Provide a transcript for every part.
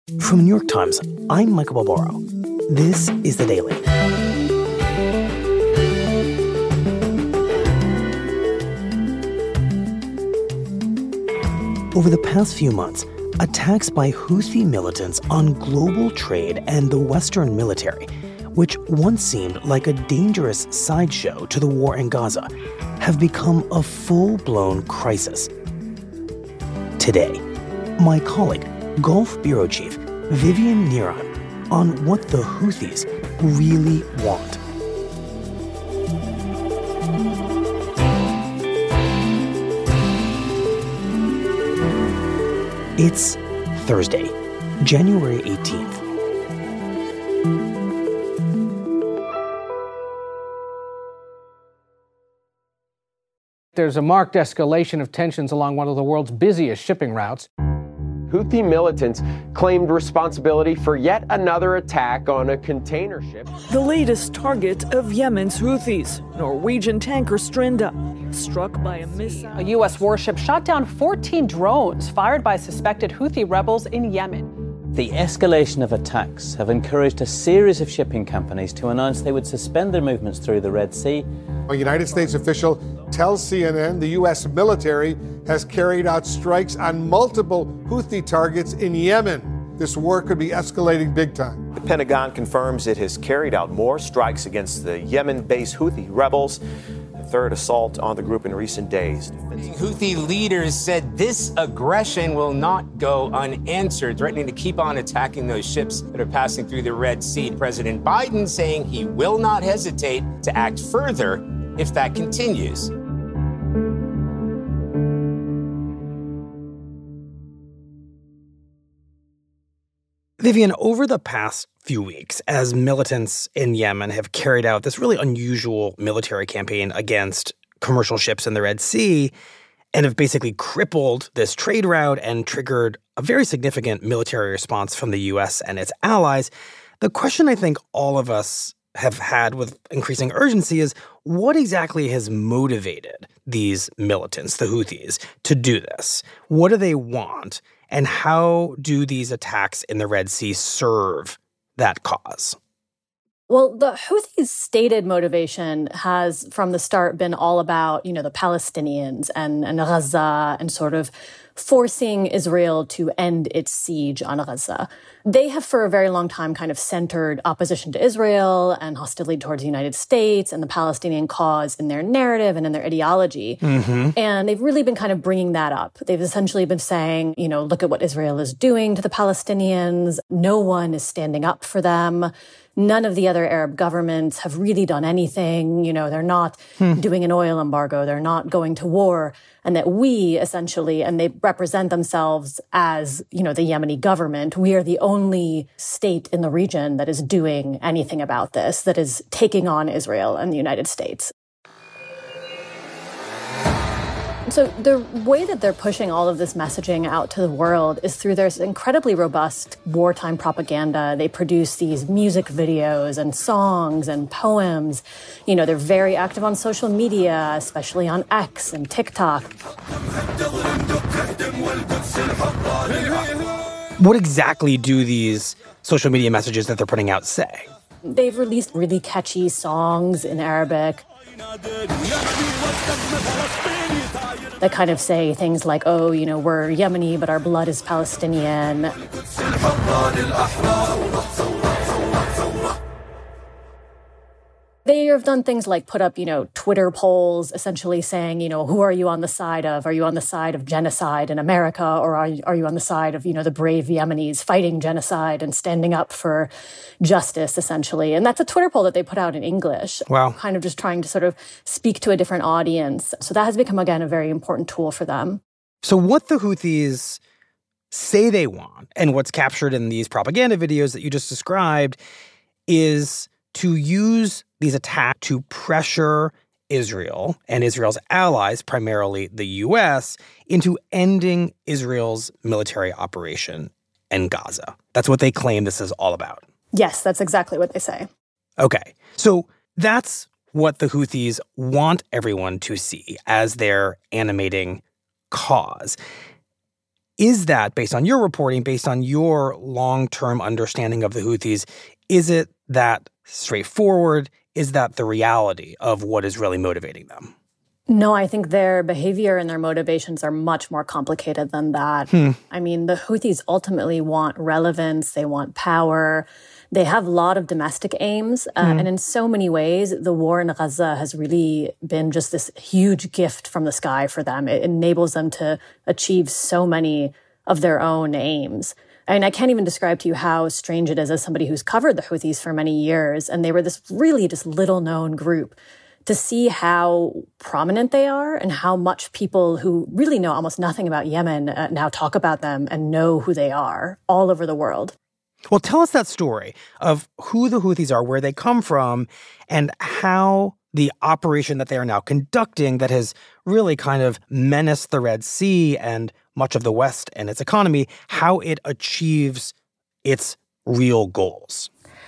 From the New York Times, I'm Michael Barbaro. This is The Daily. Over the past few months, attacks by Houthi militants on global trade and the Western military, which once seemed like a dangerous sideshow to the war in Gaza, have become a full-blown crisis. Today, my colleague, Gulf Bureau Chief Vivian Niran, on what the Houthis really want. It's Thursday, January 18th. There's a marked escalation of tensions along one of the world's busiest shipping routes. Houthi militants claimed responsibility for yet another attack on a container ship. The latest target of Yemen's Houthis, Norwegian tanker Strinda, struck by a missile. A U.S. warship shot down 14 drones fired by suspected Houthi rebels in Yemen. The escalation of attacks have encouraged a series of shipping companies to announce they would suspend their movements through the Red Sea. A United States official tells CNN the U.S. military has carried out strikes on multiple Houthi targets in Yemen. This war could be escalating big time. The Pentagon confirms it has carried out more strikes against the Yemen-based Houthi rebels, the third assault on the group in recent days. Houthi leaders said this aggression will not go unanswered, threatening to keep on attacking those ships that are passing through the Red Sea. President Biden saying he will not hesitate to act further if that continues. Vivian, over the past few weeks, as militants in Yemen have carried out this really unusual military campaign against commercial ships in the Red Sea and have basically crippled this trade route and triggered a very significant military response from the U.S. and its allies, the question I think all of us have had with increasing urgency is what exactly has motivated these militants, the Houthis, to do this? What do they want? And how do these attacks in the Red Sea serve that cause? Well, the Houthis' stated motivation has from the start been all about, the Palestinians and Gaza and sort of forcing Israel to end its siege on Gaza. They have for a very long time kind of centered opposition to Israel and hostility towards the United States and the Palestinian cause in their narrative and in their ideology. Mm-hmm. And they've really been kind of bringing that up. They've essentially been saying, look at what Israel is doing to the Palestinians. No one is standing up for them. None of the other Arab governments have really done anything. They're not doing an oil embargo. They're not going to war. And that we essentially, and they represent themselves as, the Yemeni government, we are the only state in the region that is doing anything about this, that is taking on Israel and the United States. So the way that they're pushing all of this messaging out to the world is through their incredibly robust wartime propaganda. They produce these music videos and songs and poems. They're very active on social media, especially on X and TikTok. What exactly do these social media messages that they're putting out say? They've released really catchy songs in Arabic that kind of say things like, we're Yemeni, but our blood is Palestinian. They have done things like put up, Twitter polls essentially saying, who are you on the side of? Are you on the side of genocide in America? Or are you on the side of, the brave Yemenis fighting genocide and standing up for justice, essentially? And that's a Twitter poll that they put out in English. Wow. Kind of just trying to sort of speak to a different audience. So that has become, again, a very important tool for them. So what the Houthis say they want, and what's captured in these propaganda videos that you just described, is to use these attacks to pressure Israel and Israel's allies, primarily the U.S., into ending Israel's military operation in Gaza. That's what they claim this is all about. Yes, that's exactly what they say. Okay, so that's what the Houthis want everyone to see as their animating cause. Is that, based on your reporting, based on your long-term understanding of the Houthis, is it that straightforward? Is that the reality of what is really motivating them? No, I think their behavior and their motivations are much more complicated than that. I mean, the Houthis ultimately want relevance. They want power. They have a lot of domestic aims. And in so many ways, the war in Gaza has really been just this huge gift from the sky for them. It enables them to achieve so many of their own aims. I mean, I can't even describe to you how strange it is as somebody who's covered the Houthis for many years. And they were this really just little known group, to see how prominent they are and how much people who really know almost nothing about Yemen now talk about them and know who they are all over the world. Well, tell us that story of who the Houthis are, where they come from, and how the operation that they are now conducting that has really kind of menaced the Red Sea and much of the West and its economy, how it achieves its real goals.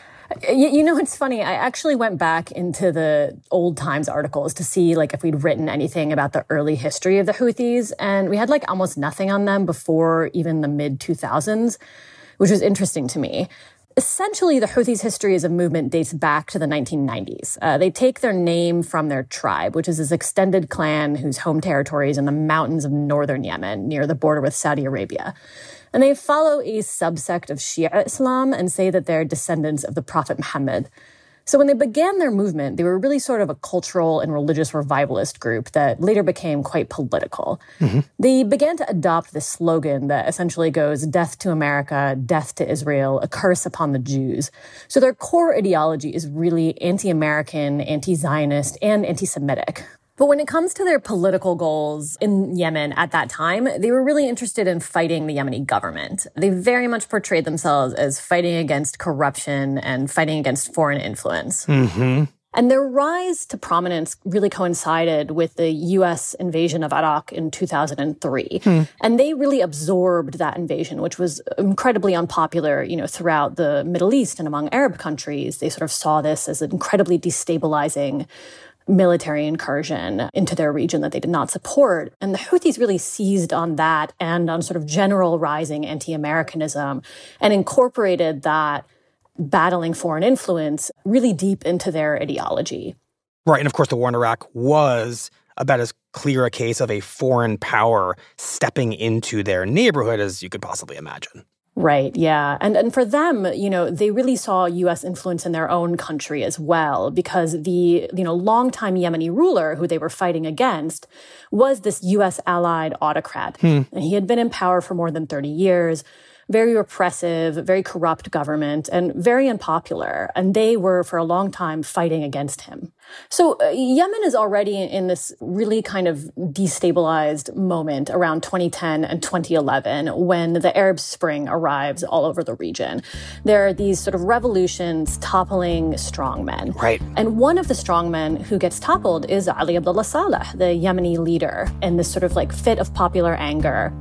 You know, it's funny. I actually went back into the old Times articles to see if we'd written anything about the early history of the Houthis. And we had almost nothing on them before even the mid-2000s, which was interesting to me. Essentially, the Houthis' history as a movement dates back to the 1990s. They take their name from their tribe, which is this extended clan whose home territory is in the mountains of northern Yemen, near the border with Saudi Arabia. And they follow a subsect of Shia Islam and say that they're descendants of the Prophet Muhammad. So when they began their movement, they were really sort of a cultural and religious revivalist group that later became quite political. They began to adopt this slogan that essentially goes, "Death to America, death to Israel, a curse upon the Jews." So their core ideology is really anti-American, anti-Zionist, and anti-Semitic. But when it comes to their political goals in Yemen at that time, they were really interested in fighting the Yemeni government. They very much portrayed themselves as fighting against corruption and fighting against foreign influence. And their rise to prominence really coincided with the U.S. invasion of Iraq in 2003. And they really absorbed that invasion, which was incredibly unpopular, throughout the Middle East and among Arab countries. They sort of saw this as an incredibly destabilizing military incursion into their region that they did not support. And the Houthis really seized on that and on sort of general rising anti-Americanism and incorporated that battling foreign influence really deep into their ideology. Right. And of course, the war in Iraq was about as clear a case of a foreign power stepping into their neighborhood as you could possibly imagine. Right, yeah. And for them, they really saw U.S. influence in their own country as well, because the, longtime Yemeni ruler who they were fighting against was this U.S. allied autocrat. And he had been in power for more than 30 years, very repressive, very corrupt government, and very unpopular. And they were, for a long time, fighting against him. So Yemen is already in this really kind of destabilized moment around 2010 and 2011 when the Arab Spring arrives all over the region. There are these sort of revolutions toppling strongmen. Right. And one of the strongmen who gets toppled is Ali Abdullah Saleh, the Yemeni leader, in this sort of fit of popular anger.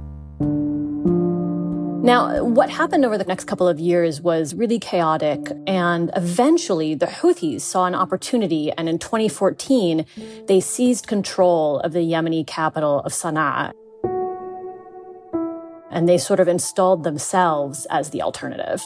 Now, what happened over the next couple of years was really chaotic, and eventually the Houthis saw an opportunity, and in 2014, they seized control of the Yemeni capital of Sana'a. And they sort of installed themselves as the alternative.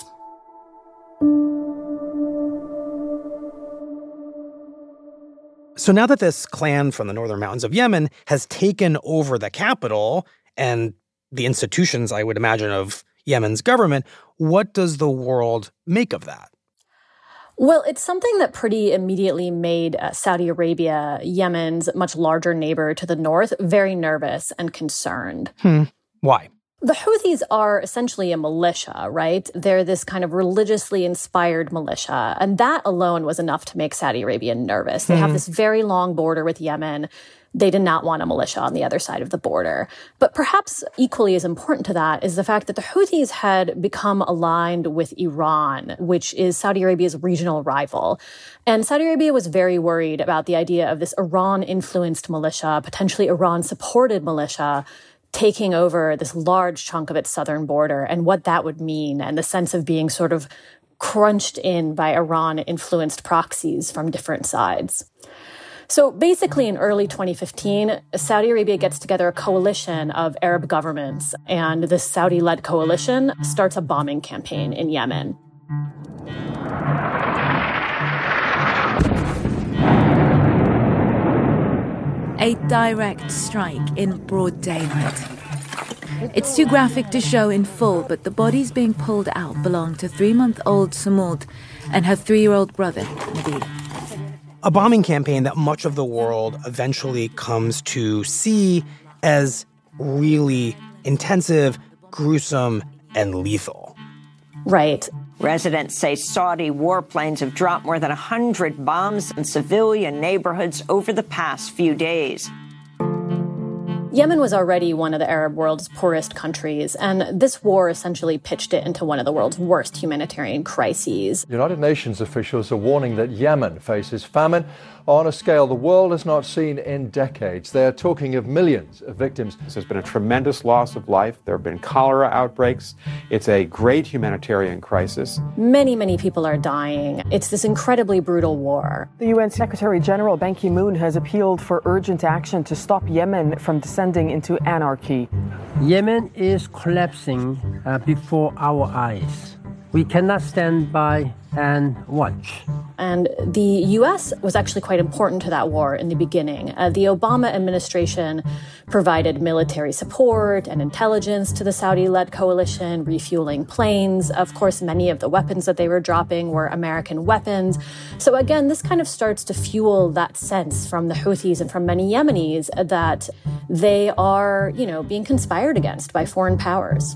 So now that this clan from the northern mountains of Yemen has taken over the capital and the institutions, I would imagine, of Yemen's government, what does the world make of that? Well, it's something that pretty immediately made Saudi Arabia, Yemen's much larger neighbor to the north, very nervous and concerned. Why? The Houthis are essentially a militia, right? They're this kind of religiously inspired militia. And that alone was enough to make Saudi Arabia nervous. They have this very long border with Yemen. They did not want a militia on the other side of the border. But perhaps equally as important to that is the fact that the Houthis had become aligned with Iran, which is Saudi Arabia's regional rival. And Saudi Arabia was very worried about the idea of this Iran-influenced militia, potentially Iran-supported militia, taking over this large chunk of its southern border and what that would mean, and the sense of being sort of crunched in by Iran-influenced proxies from different sides. So basically, in early 2015, Saudi Arabia gets together a coalition of Arab governments, and this Saudi-led coalition starts a bombing campaign in Yemen. A direct strike in broad daylight. It's too graphic to show in full, but the bodies being pulled out belong to 3-month-old Samud and her 3-year-old brother, Nabil. A bombing campaign that much of the world eventually comes to see as really intensive, gruesome, and lethal. Right. Residents say Saudi warplanes have dropped more than 100 bombs in civilian neighborhoods over the past few days. Yemen was already one of the Arab world's poorest countries, and this war essentially pitched it into one of the world's worst humanitarian crises. United Nations officials are warning that Yemen faces famine on a scale the world has not seen in decades. They're talking of millions of victims. There's been a tremendous loss of life. There have been cholera outbreaks. It's a great humanitarian crisis. Many, many people are dying. It's this incredibly brutal war. The UN Secretary General Ban Ki-moon has appealed for urgent action to stop Yemen from descending into anarchy. Yemen is collapsing before our eyes. We cannot stand by and watch. And the U.S. was actually quite important to that war in the beginning. The Obama administration provided military support and intelligence to the Saudi-led coalition, refueling planes. Of course, many of the weapons that they were dropping were American weapons. So again, this kind of starts to fuel that sense from the Houthis and from many Yemenis that they are, being conspired against by foreign powers.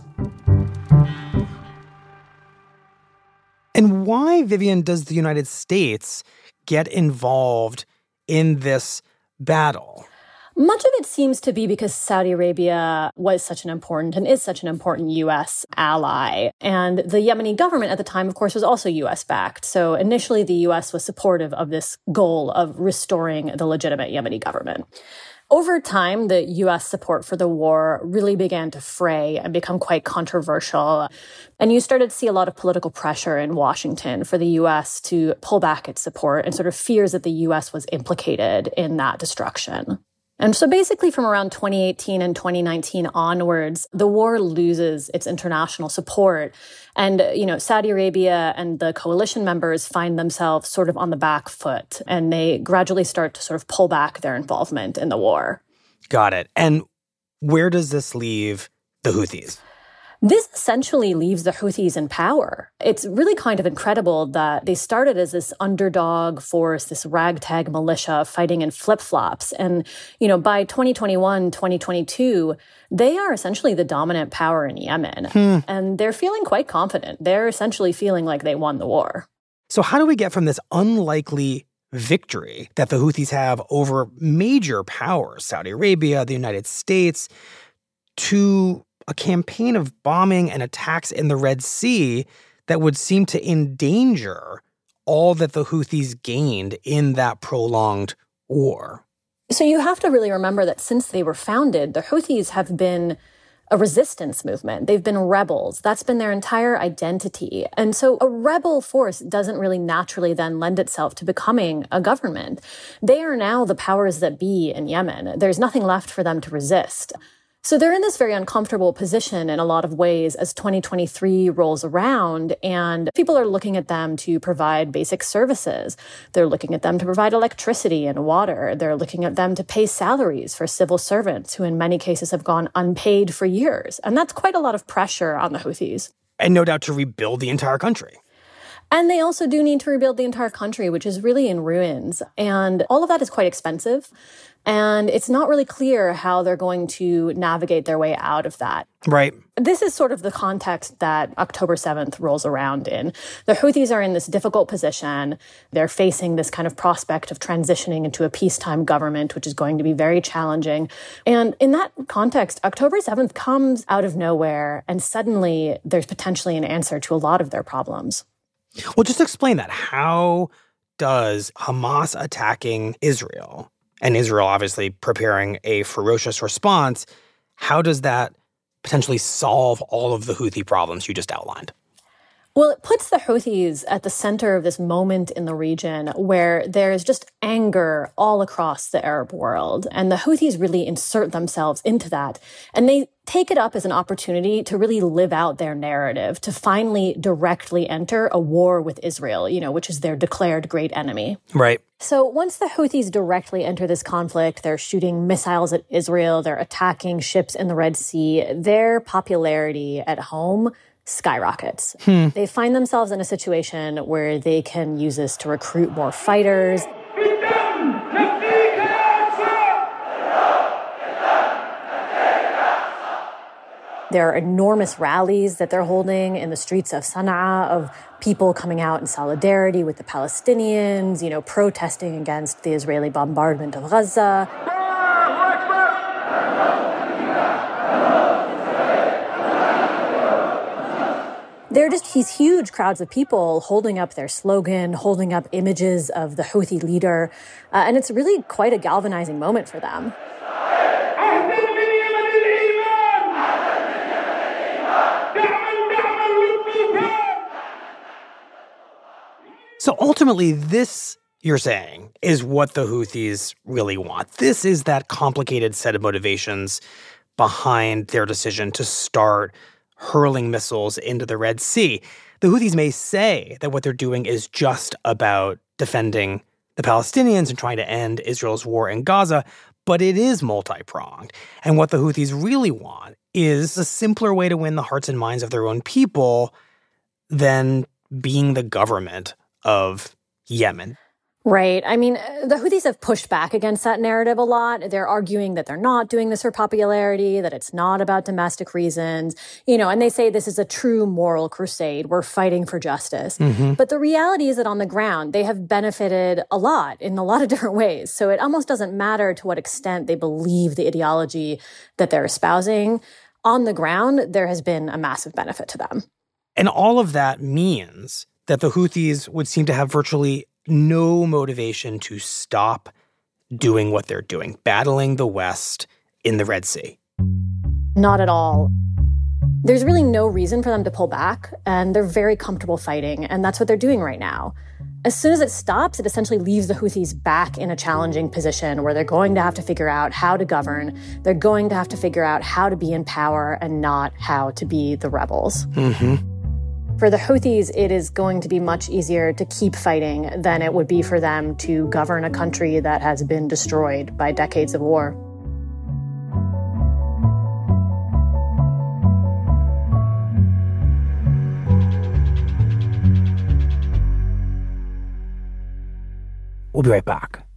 And why, Vivian, does the United States get involved in this battle? Much of it seems to be because Saudi Arabia was such an important and is such an important U.S. ally. And the Yemeni government at the time, of course, was also U.S.-backed. So initially, the U.S. was supportive of this goal of restoring the legitimate Yemeni government. Over time, the U.S. support for the war really began to fray and become quite controversial. And you started to see a lot of political pressure in Washington for the U.S. to pull back its support and sort of fears that the U.S. was implicated in that destruction. And so basically from around 2018 and 2019 onwards, the war loses its international support. And, Saudi Arabia and the coalition members find themselves sort of on the back foot, and they gradually start to sort of pull back their involvement in the war. Got it. And where does this leave the Houthis? This essentially leaves the Houthis in power. It's really kind of incredible that they started as this underdog force, this ragtag militia fighting in flip-flops. And, by 2021, 2022, they are essentially the dominant power in Yemen. And they're feeling quite confident. They're essentially feeling like they won the war. So how do we get from this unlikely victory that the Houthis have over major powers, Saudi Arabia, the United States, to a campaign of bombing and attacks in the Red Sea that would seem to endanger all that the Houthis gained in that prolonged war? So you have to really remember that since they were founded, the Houthis have been a resistance movement. They've been rebels. That's been their entire identity. And so a rebel force doesn't really naturally then lend itself to becoming a government. They are now the powers that be in Yemen. There's nothing left for them to resist. So they're in this very uncomfortable position in a lot of ways as 2023 rolls around, and people are looking at them to provide basic services. They're looking at them to provide electricity and water. They're looking at them to pay salaries for civil servants who in many cases have gone unpaid for years. And that's quite a lot of pressure on the Houthis. And no doubt to rebuild the entire country. And they also do need to rebuild the entire country, which is really in ruins. And all of that is quite expensive. And it's not really clear how they're going to navigate their way out of that. Right. This is sort of the context that October 7th rolls around in. The Houthis are in this difficult position. They're facing this kind of prospect of transitioning into a peacetime government, which is going to be very challenging. And in that context, October 7th comes out of nowhere, and suddenly there's potentially an answer to a lot of their problems. Well, just explain that. How does Hamas attacking Israel, and Israel obviously preparing a ferocious response, how does that potentially solve all of the Houthi problems you just outlined? Well, it puts the Houthis at the center of this moment in the region where there is just anger all across the Arab world. And the Houthis really insert themselves into that. And they take it up as an opportunity to really live out their narrative, to finally directly enter a war with Israel, which is their declared great enemy. Right. So once the Houthis directly enter this conflict, they're shooting missiles at Israel, they're attacking ships in the Red Sea, their popularity at home skyrockets. They find themselves in a situation where they can use this to recruit more fighters. There are enormous rallies that they're holding in the streets of Sana'a of people coming out in solidarity with the Palestinians, protesting against the Israeli bombardment of Gaza. There are just these huge crowds of people holding up their slogan, holding up images of the Houthi leader, and it's really quite a galvanizing moment for them. So ultimately, this, you're saying, is what the Houthis really want. This is that complicated set of motivations behind their decision to start hurling missiles into the Red Sea. The Houthis may say that what they're doing is just about defending the Palestinians and trying to end Israel's war in Gaza, but it is multi-pronged. And what the Houthis really want is a simpler way to win the hearts and minds of their own people than being the government of Yemen. Right. I mean, the Houthis have pushed back against that narrative a lot. They're arguing that they're not doing this for popularity, that it's not about domestic reasons, and they say this is a true moral crusade. We're fighting for justice. But the reality is that on the ground, they have benefited a lot in a lot of different ways. So it almost doesn't matter to what extent they believe the ideology that they're espousing. On the ground, there has been a massive benefit to them. And all of that means that the Houthis would seem to have virtually no motivation to stop doing what they're doing, battling the West in the Red Sea. Not at all. There's really no reason for them to pull back, and they're very comfortable fighting, and that's what they're doing right now. As soon as it stops, it essentially leaves the Houthis back in a challenging position where they're going to have to figure out how to govern. They're going to have to figure out how to be in power and not how to be the rebels. For the Houthis, it is going to be much easier to keep fighting than it would be for them to govern a country that has been destroyed by decades of war. We'll be right back.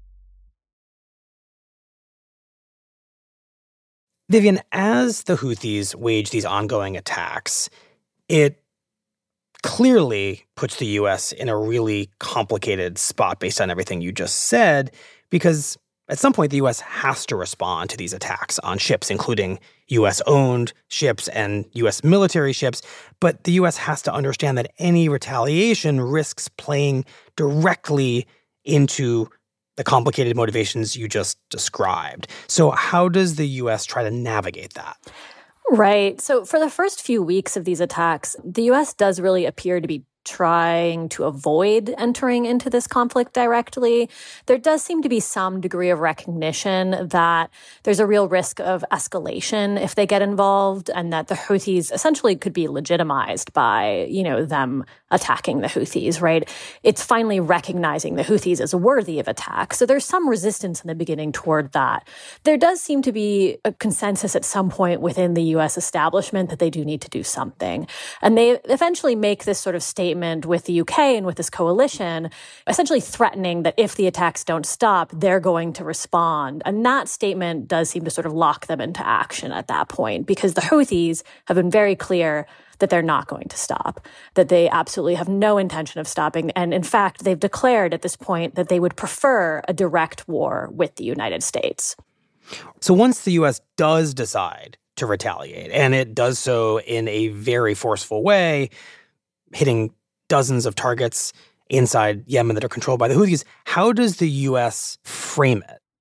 Vivian, as the Houthis wage these ongoing attacks, it clearly puts the U.S. in a really complicated spot based on everything you just said, because at some point the U.S. has to respond to these attacks on ships, including U.S.-owned ships and U.S. military ships. But the U.S. has to understand that any retaliation risks playing directly into the complicated motivations you just described. So how does the U.S. try to navigate that? Right. So for the first few weeks of these attacks, the U.S. does really appear to be trying to avoid entering into this conflict directly. There does seem to be some degree of recognition that there's a real risk of escalation if they get involved, and that the Houthis essentially could be legitimized by, them attacking the Houthis, right? It's finally recognizing the Houthis as worthy of attack. So there's some resistance in the beginning toward that. There does seem to be a consensus at some point within the U.S. establishment that they do need to do something. And they eventually make this sort of statement with the UK and with this coalition, essentially threatening that if the attacks don't stop, they're going to respond. And that statement does seem to sort of lock them into action at that point, because the Houthis have been very clear that they're not going to stop, that they absolutely have no intention of stopping. And in fact, they've declared at this point that they would prefer a direct war with the United States. So once the U.S. does decide to retaliate, and it does so in a very forceful way, hitting dozens of targets inside Yemen that are controlled by the Houthis, how does the U.S. frame it?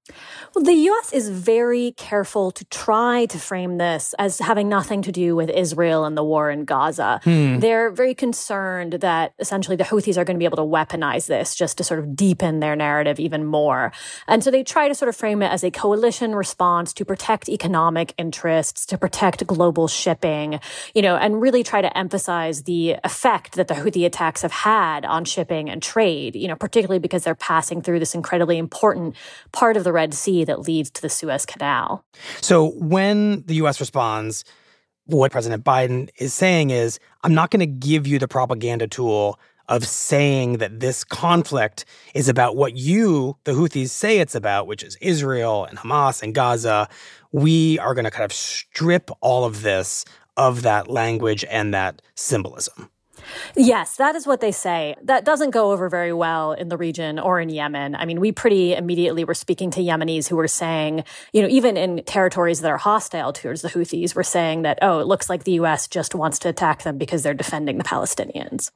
Well, the U.S. is very careful to try to frame this as having nothing to do with Israel and the war in Gaza. They're very concerned that essentially the Houthis are going to be able to weaponize this just to sort of deepen their narrative even more. And so they try to sort of frame it as a coalition response to protect economic interests, to protect global shipping, and really try to emphasize the effect that the Houthi attacks have had on shipping and trade, particularly because they're passing through this incredibly important part of the Red Sea that leads to the Suez Canal. So when the U.S. responds, what President Biden is saying is, I'm not going to give you the propaganda tool of saying that this conflict is about what you, the Houthis, say it's about, which is Israel and Hamas and Gaza. We are going to kind of strip all of this of that language and that symbolism. Yes, that is what they say. That doesn't go over very well in the region or in Yemen. I mean, we pretty immediately were speaking to Yemenis who were saying, even in territories that are hostile towards the Houthis, were saying that, it looks like the U.S. just wants to attack them because they're defending the Palestinians.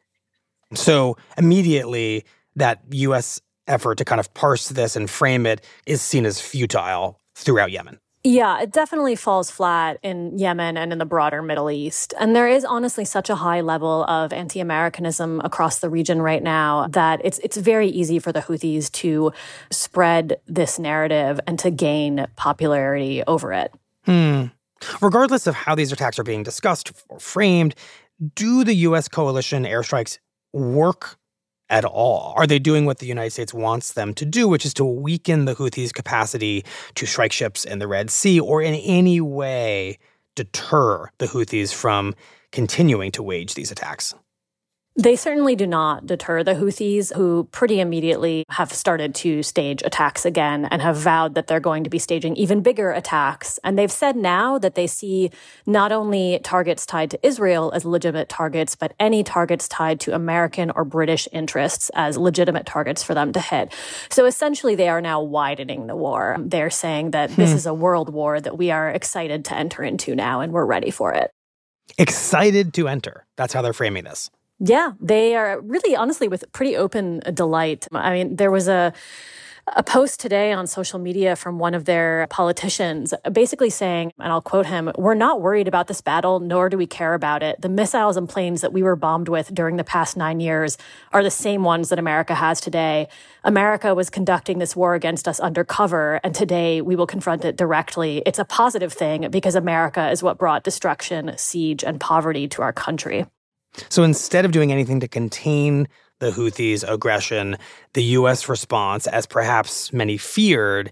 So immediately, that U.S. effort to kind of parse this and frame it is seen as futile throughout Yemen. Yeah, it definitely falls flat in Yemen and in the broader Middle East. And there is honestly such a high level of anti-Americanism across the region right now that it's very easy for the Houthis to spread this narrative and to gain popularity over it. Regardless of how these attacks are being discussed or framed, do the U.S. coalition airstrikes work at all? Are they doing what the United States wants them to do, which is to weaken the Houthis' capacity to strike ships in the Red Sea or in any way deter the Houthis from continuing to wage these attacks? They certainly do not deter the Houthis, who pretty immediately have started to stage attacks again and have vowed that they're going to be staging even bigger attacks. And they've said now that they see not only targets tied to Israel as legitimate targets, but any targets tied to American or British interests as legitimate targets for them to hit. So essentially, they are now widening the war. They're saying that this is a world war that we are excited to enter into now, and we're ready for it. Excited to enter. That's how they're framing this. Yeah, they are really, honestly, with pretty open delight. I mean, there was a post today on social media from one of their politicians basically saying, and I'll quote him, "We're not worried about this battle, nor do we care about it. The missiles and planes that we were bombed with during the past 9 years are the same ones that America has today. America was conducting this war against us undercover, and today we will confront it directly. It's a positive thing because America is what brought destruction, siege, and poverty to our country." So instead of doing anything to contain the Houthis' aggression, the U.S. response, as perhaps many feared,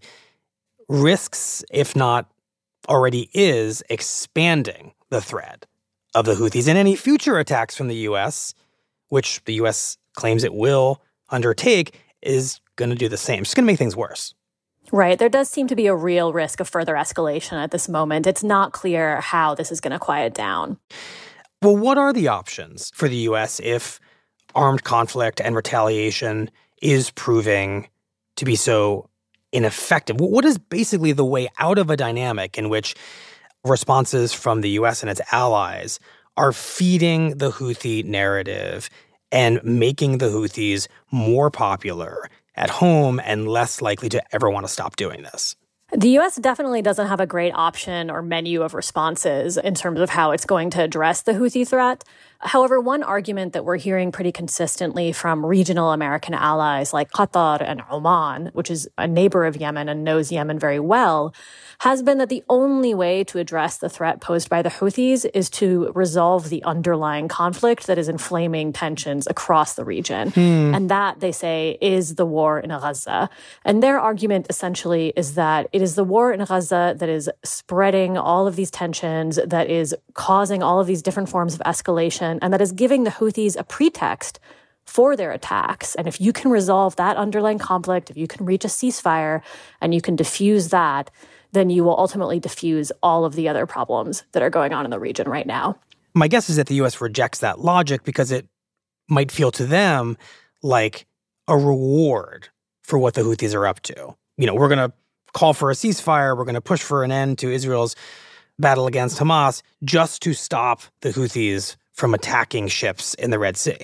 risks, if not already is, expanding the threat of the Houthis. And any future attacks from the U.S., which the U.S. claims it will undertake, is going to do the same. It's just going to make things worse. Right. There does seem to be a real risk of further escalation at this moment. It's not clear how this is going to quiet down. Well, what are the options for the U.S. if armed conflict and retaliation is proving to be so ineffective? What is basically the way out of a dynamic in which responses from the U.S. and its allies are feeding the Houthi narrative and making the Houthis more popular at home and less likely to ever want to stop doing this? The U.S. definitely doesn't have a great option or menu of responses in terms of how it's going to address the Houthi threat. However, one argument that we're hearing pretty consistently from regional American allies like Qatar and Oman, which is a neighbor of Yemen and knows Yemen very well, has been that the only way to address the threat posed by the Houthis is to resolve the underlying conflict that is inflaming tensions across the region. And that, they say, is the war in Gaza. And their argument essentially is that it is the war in Gaza that is spreading all of these tensions, that is causing all of these different forms of escalation, and that is giving the Houthis a pretext for their attacks. And if you can resolve that underlying conflict, if you can reach a ceasefire and you can diffuse that, then you will ultimately diffuse all of the other problems that are going on in the region right now. My guess is that the U.S. rejects that logic because it might feel to them like a reward for what the Houthis are up to. You know, we're going to call for a ceasefire, we're going to push for an end to Israel's battle against Hamas just to stop the Houthis from attacking ships in the Red Sea.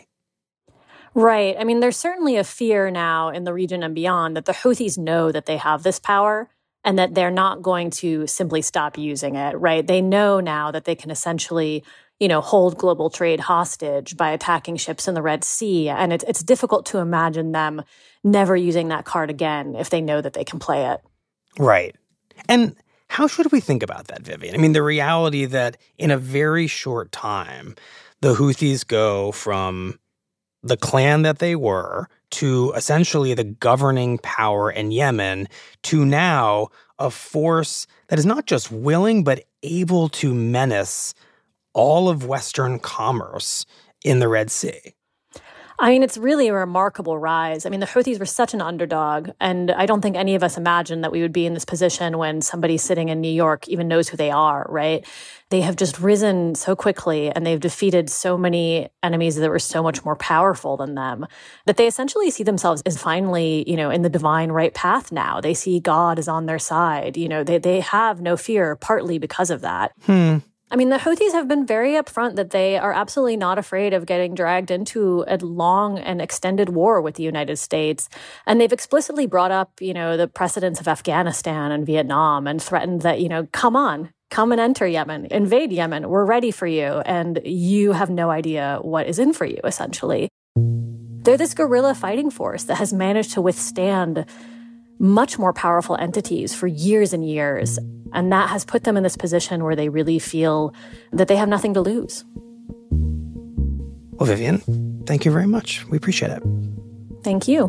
Right. I mean, there's certainly a fear now in the region and beyond that the Houthis know that they have this power and that they're not going to simply stop using it, right? They know now that they can essentially, hold global trade hostage by attacking ships in the Red Sea. And it's difficult to imagine them never using that card again if they know that they can play it. Right. And how should we think about that, Vivian? I mean, the reality that in a very short time, the Houthis go from the clan that they were to essentially the governing power in Yemen to now a force that is not just willing but able to menace all of Western commerce in the Red Sea. I mean, it's really a remarkable rise. I mean, the Houthis were such an underdog, and I don't think any of us imagined that we would be in this position when somebody sitting in New York even knows who they are, right? They have just risen so quickly, and they've defeated so many enemies that were so much more powerful than them, that they essentially see themselves as finally, in the divine right path now. They see God is on their side. They have no fear, partly because of that. I mean, the Houthis have been very upfront that they are absolutely not afraid of getting dragged into a long and extended war with the United States. And they've explicitly brought up, the precedents of Afghanistan and Vietnam and threatened that, come and enter Yemen, invade Yemen. We're ready for you. And you have no idea what is in for you, essentially. They're this guerrilla fighting force that has managed to withstand much more powerful entities for years and years. And that has put them in this position where they really feel that they have nothing to lose. Well, Vivian, thank you very much. We appreciate it. Thank you.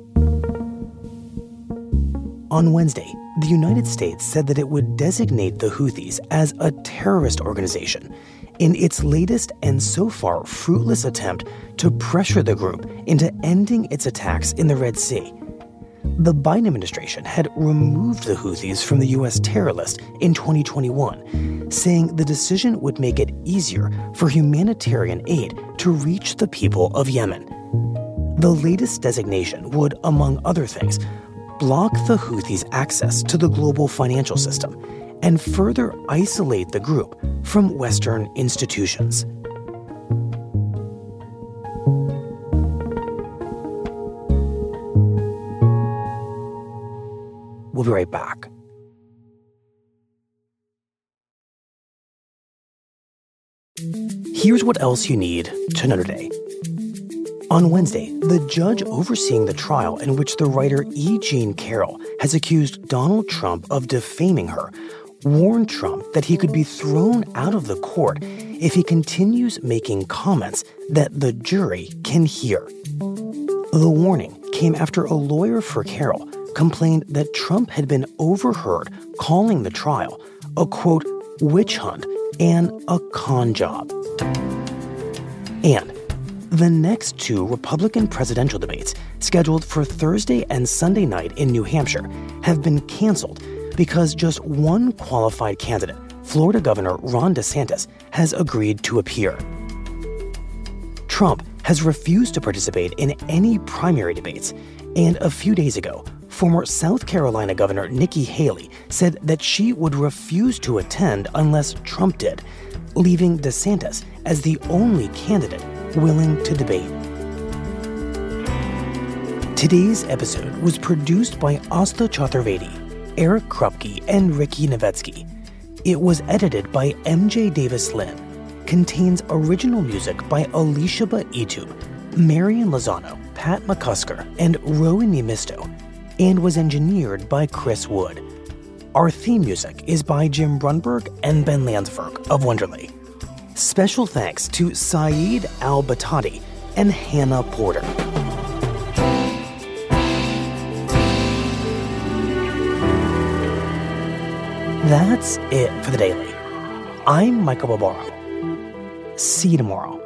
On Wednesday, the United States said that it would designate the Houthis as a terrorist organization in its latest and so far fruitless attempt to pressure the group into ending its attacks in the Red Sea. The Biden administration had removed the Houthis from the U.S. terror list in 2021, saying the decision would make it easier for humanitarian aid to reach the people of Yemen. The latest designation would, among other things, block the Houthis' access to the global financial system and further isolate the group from Western institutions. We'll be right back. Here's what else you need to know today. On Wednesday, the judge overseeing the trial in which the writer E. Jean Carroll has accused Donald Trump of defaming her warned Trump that he could be thrown out of the court if he continues making comments that the jury can hear. The warning came after a lawyer for Carroll complained that Trump had been overheard calling the trial a, quote, witch hunt and a con job. And the next two Republican presidential debates, scheduled for Thursday and Sunday night in New Hampshire, have been canceled because just one qualified candidate, Florida Governor Ron DeSantis, has agreed to appear. Trump has refused to participate in any primary debates, and a few days ago, former South Carolina Governor Nikki Haley said that she would refuse to attend unless Trump did, leaving DeSantis as the only candidate willing to debate. Today's episode was produced by Asta Chaturvedi, Eric Krupke, and Ricky Novetsky. It was edited by MJ Davis-Lynn, contains original music by Alicia Itube, Marian Lozano, Pat McCusker, and Rowan Nemisto, and was engineered by Chris Wood. Our theme music is by Jim Brunberg and Ben Landsberg of Wonderly. Special thanks to Saeed Al-Batati and Hannah Porter. That's it for the Daily. I'm Michael Barbaro. See you tomorrow.